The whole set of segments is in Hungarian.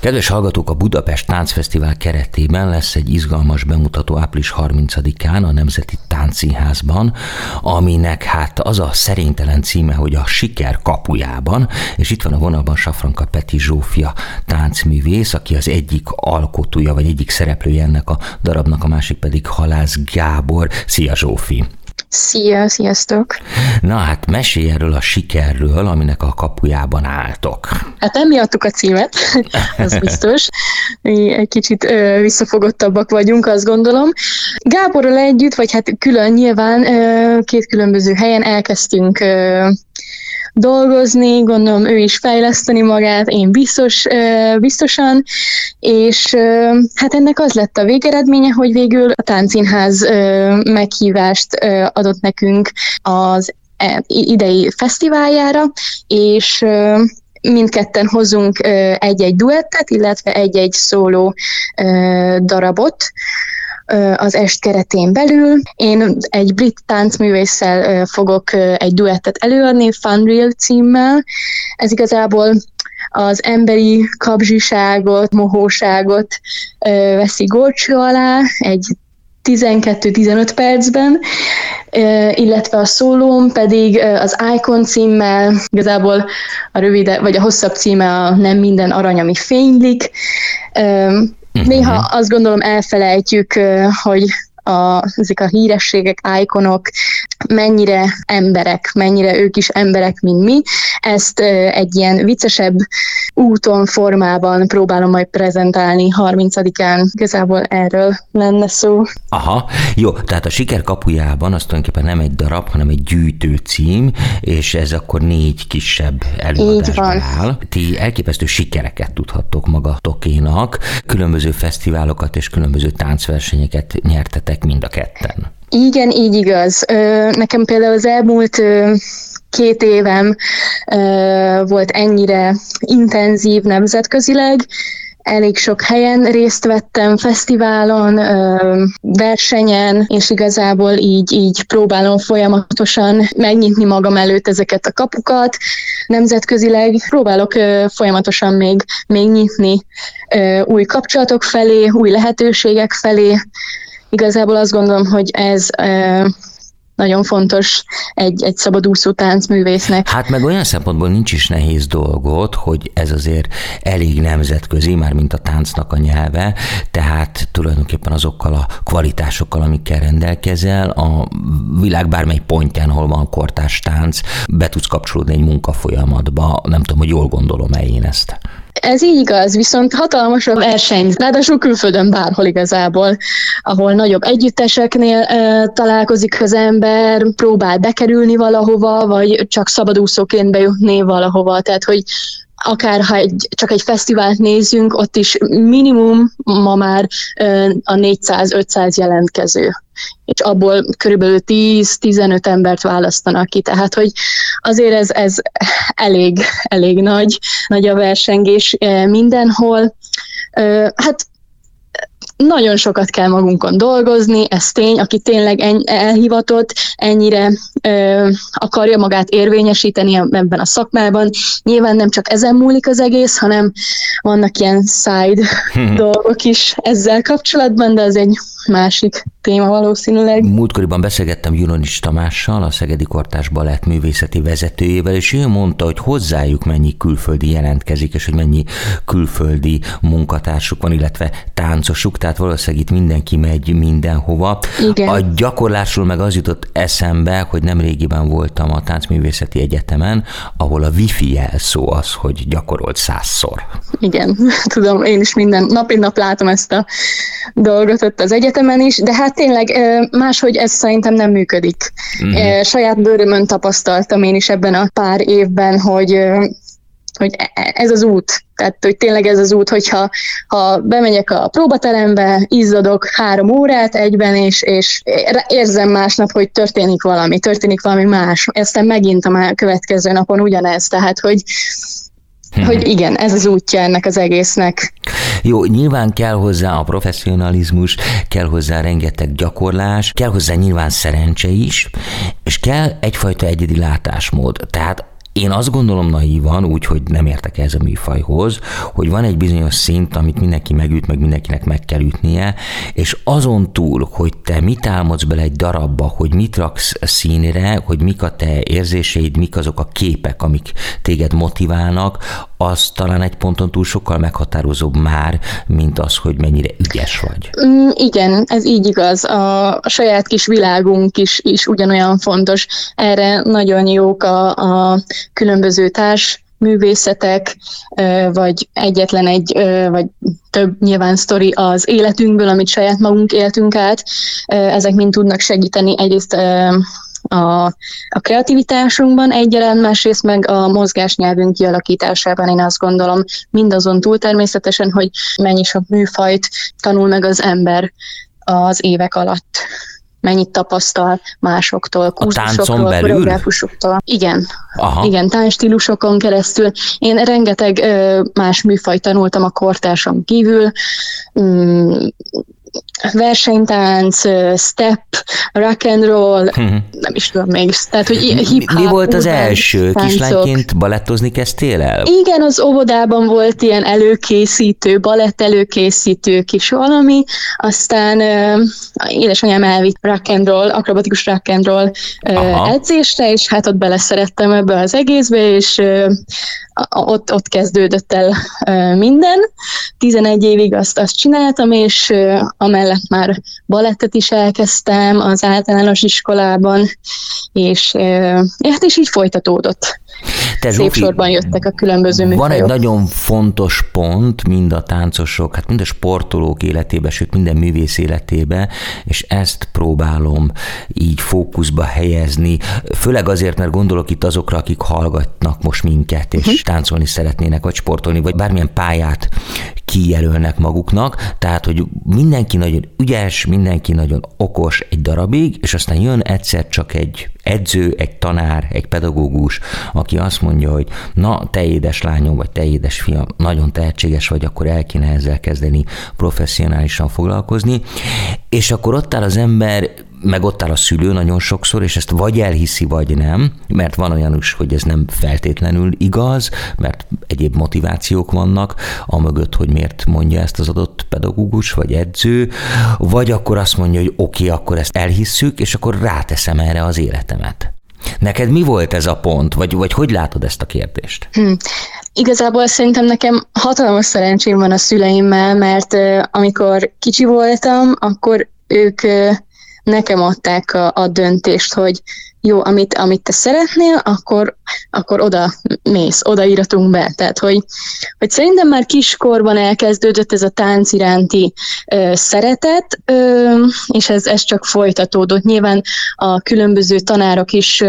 Kedves hallgatók, a Budapest Táncfesztivál keretében lesz egy izgalmas bemutató április 30-án a Nemzeti Táncszínházban, aminek hát az a szerénytelen címe, hogy a siker kapujában, és itt van a vonalban Safranka Peti Zsófia táncművész, aki az egyik alkotója, vagy egyik szereplője ennek a darabnak, a másik pedig Halász Gábor. Szia Zsófi! Sziasztok! Na hát mesélj erről a sikerről, aminek a kapujában álltok. Hát nem miattuk a címet, az biztos. Mi egy kicsit visszafogottabbak vagyunk, azt gondolom. Gáborral együtt, vagy hát külön nyilván két különböző helyen elkezdtünk dolgozni, gondolom ő is fejleszteni magát, én biztosan, és hát ennek az lett a végeredménye, hogy végül a Táncszínház meghívást adott nekünk az idei fesztiváljára, és mindketten hozunk egy-egy duettet, illetve egy-egy szóló darabot az est keretén belül. Én egy brit táncművésszel fogok egy duettet előadni, Funreal címmel. Ez igazából az emberi kapzsiságot, mohóságot veszi górcső alá egy 12-15 percben, illetve a szólóm pedig az Icon címmel, igazából a rövide, vagy a hosszabb címe a Nem minden arany, ami fénylik. Néha azt gondolom elfelejtjük, hogy ezek a hírességek, ikonok mennyire emberek, mennyire ők is emberek, mint mi. Ezt egy ilyen viccesebb úton, formában próbálom majd prezentálni 30-án. Igazából erről lenne szó. Aha, jó, tehát a siker kapujában az tulajdonképpen nem egy darab, hanem egy gyűjtő cím, és ez akkor 4 kisebb előadásból áll. Ti elképesztő sikereket tudhattok magatokénak, különböző fesztiválokat és különböző táncversenyeket nyertetek mind a ketten. Igen, így igaz. Nekem például az elmúlt 2 évem volt ennyire intenzív nemzetközileg, elég sok helyen részt vettem, fesztiválon, versenyen, és igazából így próbálom folyamatosan megnyitni magam előtt ezeket a kapukat. Nemzetközileg próbálok folyamatosan még nyitni új kapcsolatok felé, új lehetőségek felé. Igazából azt gondolom, hogy ez nagyon fontos egy szabadúszó táncművésznek. Hát meg olyan szempontból nincs is nehéz dolgot, hogy ez azért elég nemzetközi, már mint a táncnak a nyelve, tehát tulajdonképpen azokkal a kvalitásokkal, amikkel rendelkezel, a világ bármely pontján, hol van kortárs tánc, be tudsz kapcsolódni egy munkafolyamatba, nem tudom, hogy jól gondolom-e én ezt. Ez így igaz, viszont hatalmas a verseny, ráadásul külföldön bárhol igazából, ahol nagyobb együtteseknél találkozik az ember, próbál bekerülni valahova, vagy csak szabadúszóként bejutni valahova, tehát hogy akár ha csak egy fesztivált nézzünk, ott is minimum ma már a 400-500 jelentkező, és abból körülbelül 10-15 embert választanak ki, tehát hogy azért ez elég nagy a versengés mindenhol. Hát nagyon sokat kell magunkon dolgozni, ez tény, aki tényleg elhivatott, ennyire akarja magát érvényesíteni ebben a szakmában. Nyilván nem csak ezen múlik az egész, hanem vannak ilyen side dolgok is ezzel kapcsolatban, de ez egy másik téma valószínűleg. Múltkoriban beszélgettem Juronics Tamással, a Szegedi Kortárs Balett művészeti vezetőjével, és ő mondta, hogy hozzájuk mennyi külföldi jelentkezik, és hogy mennyi külföldi munkatársuk van, illetve táncosuk, tehát valószínűleg itt mindenki megy mindenhova. Igen. A gyakorlásról meg az jutott eszembe, hogy nemrégiben voltam a Táncművészeti Egyetemen, ahol a wifi jelszó az, hogy gyakorolt 100-szor. Igen, tudom, én is nap látom ezt a dolgot ott az egyetemen is, de hát tényleg máshogy ez szerintem nem működik. Saját bőrömön tapasztaltam én is ebben a pár évben, hogy ez az út. Tehát, hogy tényleg ez az út, hogyha bemegyek a próbaterembe, izzadok 3 órát egyben, és érzem másnap, hogy történik valami más. Aztán megint a következő napon ugyanez. Tehát, hogy igen, ez az útja ennek az egésznek. Jó, nyilván kell hozzá a professzionalizmus, kell hozzá rengeteg gyakorlás, kell hozzá nyilván szerencse is, és kell egyfajta egyedi látásmód. Tehát Én azt gondolom naívan, úgyhogy nem értek ehhez a műfajhoz, hogy van egy bizonyos szint, amit mindenki megüt, meg mindenkinek meg kell ütnie, és azon túl, hogy te mit álmodsz bele egy darabba, hogy mit raksz színre, hogy mik a te érzéseid, mik azok a képek, amik téged motiválnak, az talán egy ponton túl sokkal meghatározóbb már, mint az, hogy mennyire ügyes vagy. Igen, ez így igaz. A saját kis világunk is ugyanolyan fontos. Erre nagyon jók a különböző társművészetek, vagy egyetlen egy, vagy több nyilván sztori az életünkből, amit saját magunk éltünk át. Ezek mind tudnak segíteni egyrészt a kreativitásunkban egyaránt, másrészt meg a mozgásnyelvünk kialakításában, én azt gondolom, mindazon túl természetesen, hogy mennyi sok műfajt tanul meg az ember az évek alatt. Mennyit tapasztal másoktól, kurzusokról, koreográfusoktól. Igen, igen, táncstílusokon keresztül. Én rengeteg más műfajt tanultam a kortársom kívül, versenytánc, step, rock and roll, nem is tudom még. Tehát, hogy hip-hop, mi volt az első? Kislányként balettozni kezdtél el? Igen, az óvodában volt ilyen előkészítő, balett előkészítő kis valami, aztán édesanyám elvitt rock and roll, akrobatikus rock and roll edzésre, és hát ott beleszerettem ebbe az egészbe, és ott kezdődött el minden. 11 évig azt csináltam, és amellett már balettet is elkezdtem az általános iskolában, és így folytatódott. Szép sorban jöttek a különböző műfajok. Van egy nagyon fontos pont mind a táncosok, hát mind a sportolók életébe, sőt minden művész életébe, és ezt próbálom így fókuszba helyezni, főleg azért, mert gondolok itt azokra, akik hallgatnak most minket, és táncolni szeretnének, vagy sportolni, vagy bármilyen pályát kijelölnek maguknak, tehát, hogy mindenki nagyon ügyes, mindenki nagyon okos egy darabig, és aztán jön egyszer csak egy edző, egy tanár, egy pedagógus, aki azt mondja, hogy na, te édes lányom, vagy te édes fiam, nagyon tehetséges vagy, akkor el kéne ezzel kezdeni professzionálisan foglalkozni, és akkor ott áll az ember, meg ott áll a szülő nagyon sokszor, és ezt vagy elhiszi, vagy nem, mert van olyan is, hogy ez nem feltétlenül igaz, mert egyéb motivációk vannak, amögött, hogy miért mondja ezt az adott pedagógus, vagy edző, vagy akkor azt mondja, hogy oké, akkor ezt elhisszük, és akkor ráteszem erre az életemet. Neked mi volt ez a pont, vagy hogy látod ezt a kérdést? Igazából szerintem nekem hatalmas szerencsém van a szüleimmel, mert amikor kicsi voltam, akkor ők nekem adták a döntést, hogy jó, amit te szeretnél, akkor oda mész, oda íratunk be. Tehát, hogy szerintem már kiskorban elkezdődött ez a tánc iránti szeretet, és ez csak folytatódott. Nyilván a különböző tanárok is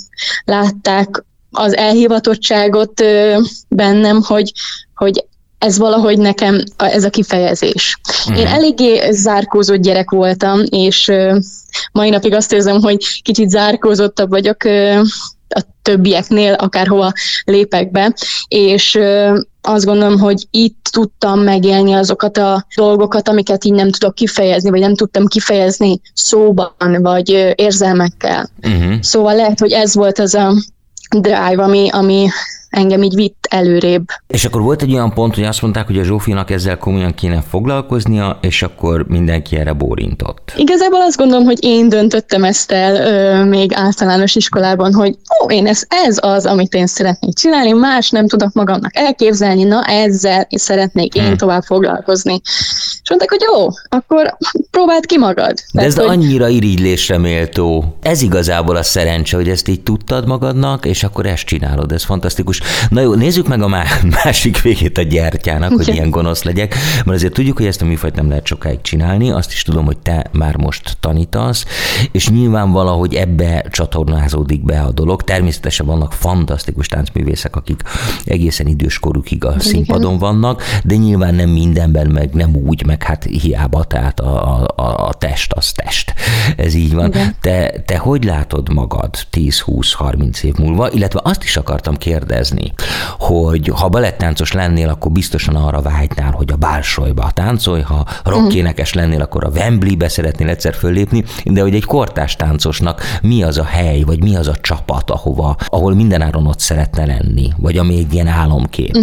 látták az elhivatottságot bennem, hogy ez valahogy nekem ez a kifejezés. Én eléggé zárkózott gyerek voltam, és mai napig azt érzem, hogy kicsit zárkózottabb vagyok a többieknél, akárhova lépek be, és azt gondolom, hogy itt tudtam megélni azokat a dolgokat, amiket így nem tudok kifejezni, vagy nem tudtam kifejezni szóban, vagy érzelmekkel. Szóval lehet, hogy ez volt az a drive, ami engem így vitt előrébb. És akkor volt egy olyan pont, hogy azt mondták, hogy a Zsófinak ezzel komolyan kéne foglalkoznia, és akkor mindenki erre bólintott. Igazából azt gondolom, hogy én döntöttem ezt el még általános iskolában, hogy ez az, amit én szeretnék csinálni, más nem tudok magamnak elképzelni, na ezzel szeretnék én tovább foglalkozni. És mondták, hogy jó, akkor próbáld ki magad. De ez annyira irigylésre méltó. Ez igazából a szerencse, hogy ezt így tudtad magadnak, és akkor ezt csinálod, ez fantasztikus. Na jó, nézzük meg a másik végét a gyertyának, hogy ilyen gonosz legyek, mert azért tudjuk, hogy ezt a műfajt nem lehet sokáig csinálni, azt is tudom, hogy te már most tanítasz, és nyilván valahogy ebbe csatornázódik be a dolog. Természetesen vannak fantasztikus táncművészek, akik egészen időskorukig a színpadon vannak, de nyilván nem mindenben, meg nem úgy, meg hát hiába, tehát a test az test. Ez így van. Te hogy látod magad 10-20-30 év múlva, illetve azt is akartam kérdezni, dolgozni. Hogy ha balettáncos lennél, akkor biztosan arra vágynál, hogy a Bolshoi-ba táncolj, ha rockénekes lennél, akkor a Wembley-be szeretnél egyszer föllépni, de hogy egy kortárs táncosnak mi az a hely, vagy mi az a csapat, ahol mindenáron ott szeretne lenni, vagy ami egy ilyen álomkép?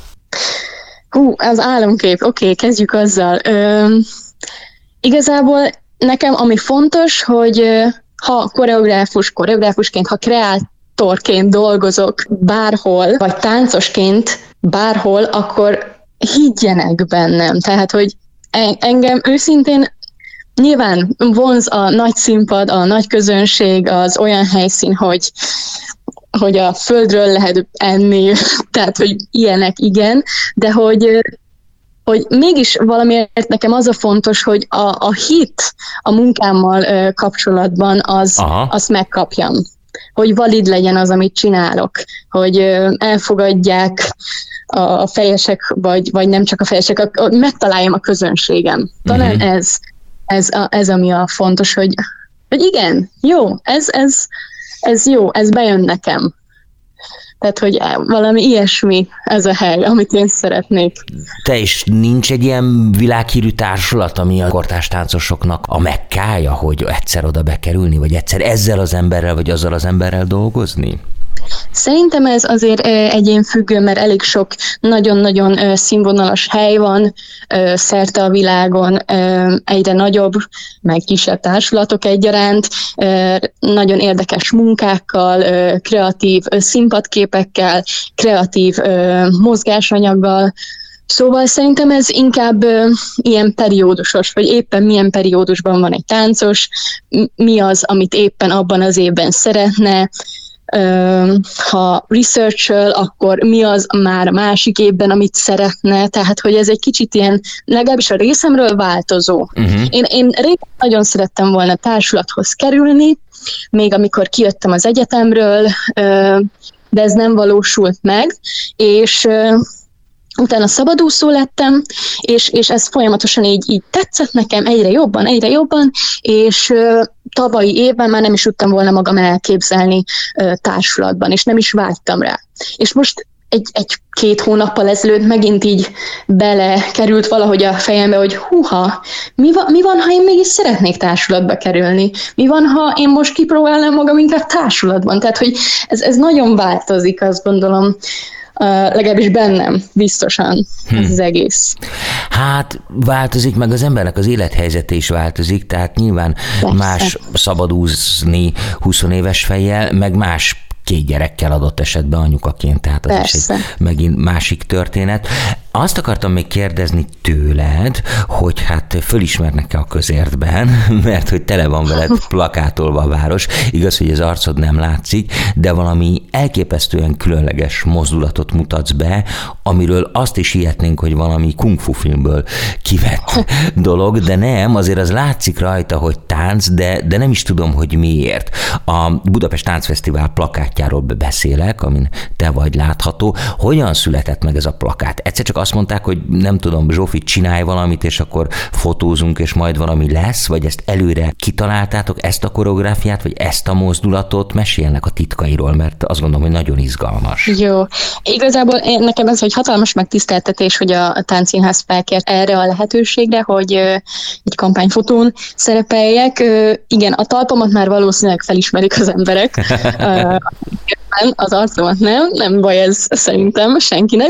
Az álomkép, oké, kezdjük azzal. Igazából nekem ami fontos, hogy ha koreográfusként, ha kreátorként dolgozok bárhol, vagy táncosként bárhol, akkor higgyenek bennem. Tehát, hogy engem őszintén nyilván vonz a nagy színpad, a nagy közönség, az olyan helyszín, hogy a földről lehet enni, tehát, hogy ilyenek igen, de hogy mégis valamiért nekem az a fontos, hogy a hit a munkámmal kapcsolatban azt megkapjam. Hogy valid legyen az, amit csinálok. Hogy elfogadják a fejesek, vagy nem csak a fejesek, megtaláljam a közönségem. Talán ez ami a fontos, hogy igen, jó, ez jó, ez bejön nekem. Tehát, hogy valami ilyesmi ez a hely, amit én szeretnék. Te is nincs egy ilyen világhírű társulat, ami a kortárs táncosoknak a mekkája, hogy egyszer oda bekerülni, vagy egyszer ezzel az emberrel, vagy azzal az emberrel dolgozni? Szerintem ez azért egyénfüggő, mert elég sok nagyon-nagyon színvonalas hely van szerte a világon, egyre nagyobb, meg kisebb társulatok egyaránt, nagyon érdekes munkákkal, kreatív színpadképekkel, kreatív mozgásanyaggal. Szóval szerintem ez inkább ilyen periódusos, vagy éppen milyen periódusban van egy táncos, mi az, amit éppen abban az évben szeretne. Ha research-öl, akkor mi az már a másik évben, amit szeretne, tehát hogy ez egy kicsit ilyen, legalábbis a részemről változó. Én régen nagyon szerettem volna társulathoz kerülni, még amikor kijöttem az egyetemről, de ez nem valósult meg, és utána szabadúszó lettem, és ez folyamatosan így tetszett nekem egyre jobban, és tavalyi évben már nem is tudtam volna magam elképzelni társulatban, és nem is vágytam rá. És most egy-két hónappal ezelőtt megint így belekerült valahogy a fejembe, hogy mi van, ha én mégis szeretnék társulatba kerülni? Mi van, ha én most kipróbálnám magam inkább társulatban? Tehát, hogy ez nagyon változik, azt gondolom, legalábbis bennem, biztosan ez az egész. Hát változik, meg az embernek az élethelyzete is változik, tehát nyilván más szabadúzni 20 éves fejjel, meg más 2 gyerekkel adott esetben anyukaként, tehát az is egy megint másik történet. Azt akartam még kérdezni tőled, hogy hát fölismernek-e a közértben, mert hogy tele van veled plakátolva a város. Igaz, hogy az arcod nem látszik, de valami elképesztően különleges mozdulatot mutatsz be, amiről azt is hihetnénk, hogy valami kung fu filmből kivett dolog, de nem, azért az látszik rajta, hogy tánc, de nem is tudom, hogy miért. A Budapest Táncfesztivál plakátjáról beszélek, amin te vagy látható. Hogyan született meg ez a plakát? Egyszer csak azt mondták, hogy nem tudom, Zsófi, csinálj valamit, és akkor fotózunk, és majd valami lesz, vagy ezt előre kitaláltátok, ezt a koreográfiát, vagy ezt a mozdulatot? Meséljenek a titkairól, mert azt gondolom, hogy nagyon izgalmas. Jó. Igazából nekem ez egy hatalmas megtiszteltetés, hogy a Táncszínház felkért erre a lehetőségre, hogy egy kampányfotón szerepeljek. Igen, a talpamat már valószínűleg felismerik az emberek. Az arcomat nem baj ez szerintem senkinek.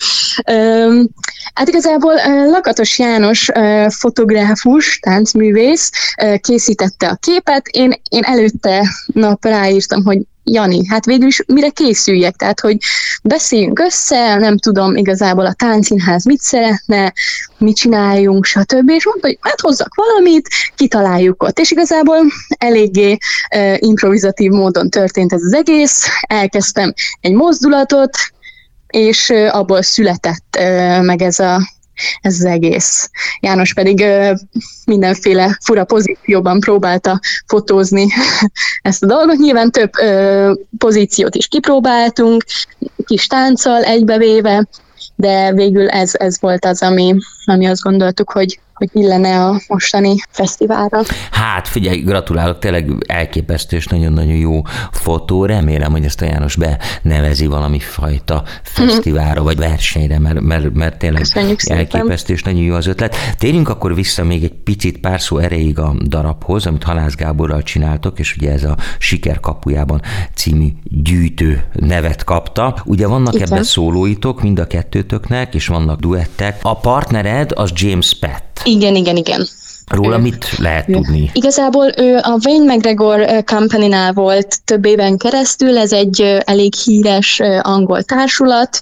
Hát igazából Lakatos János fotográfus, táncművész készítette a képet, én előtte ráírtam, hogy Jani, hát végül is mire készüljek, tehát hogy beszéljünk össze, nem tudom igazából a Táncszínház mit szeretne, mit csináljunk, stb. És mondta, hogy hát hozzak valamit, kitaláljuk ott. És igazából eléggé improvizatív módon történt ez az egész, elkezdtem egy mozdulatot, és abból született meg ez az egész. János pedig mindenféle fura pozícióban próbálta fotózni ezt a dolgot. Nyilván több pozíciót is kipróbáltunk, kis tánccal egybevéve, de végül ez volt az, ami azt gondoltuk, hogy hogy illene a mostani fesztiválra. Hát figyelj, gratulálok, tényleg elképesztő és nagyon-nagyon jó fotó. Remélem, hogy ezt a János benevezi valami fajta fesztiválra vagy versenyre, mert tényleg elképesztő és nagyon jó az ötlet. Térjünk akkor vissza még egy picit pár szó erejéig a darabhoz, amit Halász Gáborral csináltok, és ugye ez a Siker kapujában című gyűjtő nevet kapta. Ugye vannak ebben szólóitok mind a kettőtöknek, és vannak duettek. A partnered az James Pett. Igen. Róla mit lehet tudni? Igazából ő a Wayne McGregor Company-nál volt több éven keresztül, ez egy elég híres angol társulat,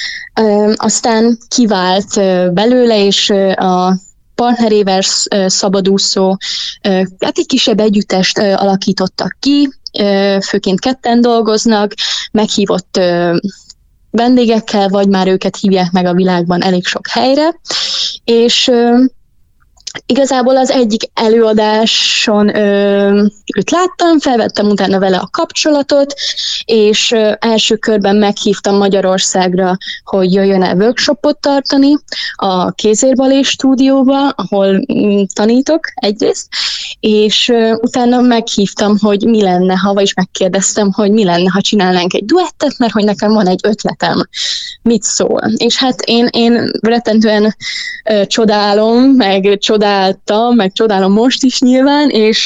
aztán kivált belőle, és a partnerével szabadúszó, hát egy kisebb együttest alakítottak ki, főként ketten dolgoznak, meghívott vendégekkel, vagy már őket hívják meg a világban elég sok helyre, és igazából az egyik előadáson őt láttam, felvettem utána vele a kapcsolatot, és első körben meghívtam Magyarországra, hogy jöjjön el workshopot tartani a Kézérbalé stúdióba, ahol tanítok egyrészt, és utána meghívtam, hogy mi lenne, vagyis megkérdeztem, hogy mi lenne, ha csinálnánk egy duettet, mert hogy nekem van egy ötletem, mit szól. És hát én rettentően csodálom, meg csodálom most is nyilván,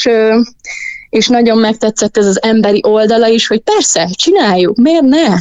és nagyon megtetszett ez az emberi oldala is, hogy persze, csináljuk, miért ne?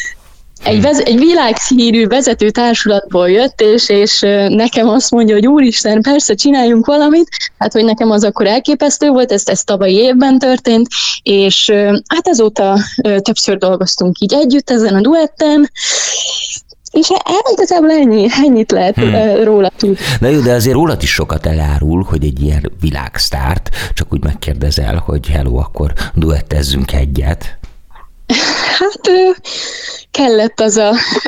Egy világhírű vezető társulatból jött, és nekem azt mondja, hogy úristen, persze, csináljunk valamit, hát hogy nekem az akkor elképesztő volt, ez tavalyi évben történt, és hát azóta többször dolgoztunk így együtt ezen a duetten, és igazából ennyit lehet róla tudni. Na jó, de azért rólad is sokat elárul, hogy egy ilyen világsztárt, csak úgy megkérdezel, hogy hello, akkor duettezzünk egyet. Hát kellett az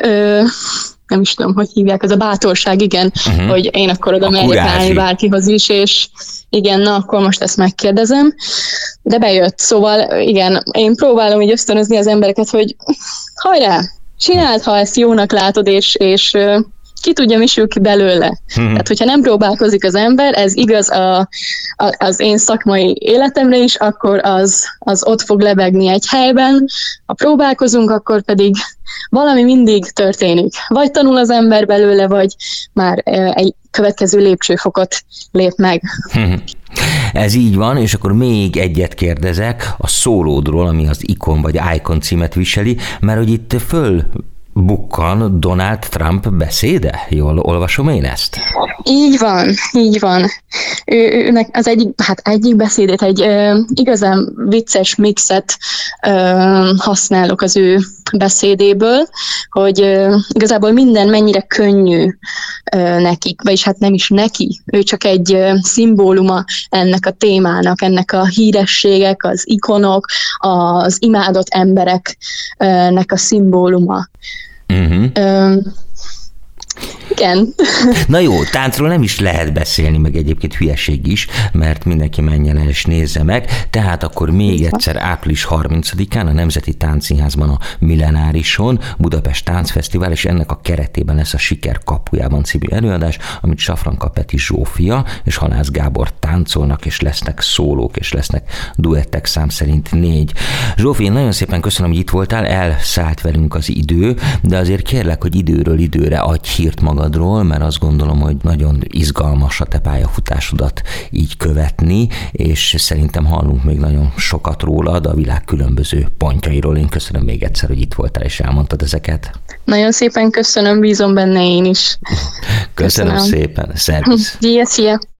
nem is tudom, hogy hívják, az a bátorság, igen, hogy én akkor oda merjek állni bárkihoz is, és igen, na akkor most ezt megkérdezem, de bejött, szóval igen, én próbálom így ösztönözni az embereket, hogy hajrá, csináld, ha ezt jónak látod, és ki tudja, mi sül ki belőle. Tehát, hogyha nem próbálkozik az ember, ez igaz az én szakmai életemre is, akkor az ott fog lebegni egy helyben. Ha próbálkozunk, akkor pedig valami mindig történik. Vagy tanul az ember belőle, vagy már egy következő lépcsőfokot lép meg. Ez így van, és akkor még egyet kérdezek a szólódról, ami az Icon vagy Icon címet viseli, mert hogy itt fölbukkan Donald Trump beszéde? Jól olvasom én ezt? Így van. Őnek az egyik beszédét, egy igazán vicces mixet használok az ő beszédéből, hogy igazából minden mennyire könnyű nekik, vagyis hát nem is neki, ő csak egy szimbóluma ennek a témának, ennek a hírességek, az ikonok, az imádott embereknek a szimbóluma. Igen. Na jó, táncról nem is lehet beszélni, meg egyébként hülyeség is, mert mindenki menjen el és nézze meg. Tehát akkor még egyszer április 30-án a Nemzeti Táncszínházban a Millenárison Budapest Táncfesztivál, és ennek a keretében lesz a Siker kapujában című előadás, amit Safranka Peti Zsófia és Halász Gábor táncolnak, és lesznek szólók, és lesznek duettek, szám szerint 4. Zsófi, én nagyon szépen köszönöm, hogy itt voltál, elszállt velünk az idő, de azért kérlek, hogy időről időre adj hírt magadról, mert azt gondolom, hogy nagyon izgalmas a te pályafutásodat így követni, és szerintem hallunk még nagyon sokat rólad a világ különböző pontjairól. Én köszönöm még egyszer, hogy itt voltál és elmondtad ezeket. Nagyon szépen köszönöm, bízom benne én is. Köszönöm szépen, szervusz! Szia!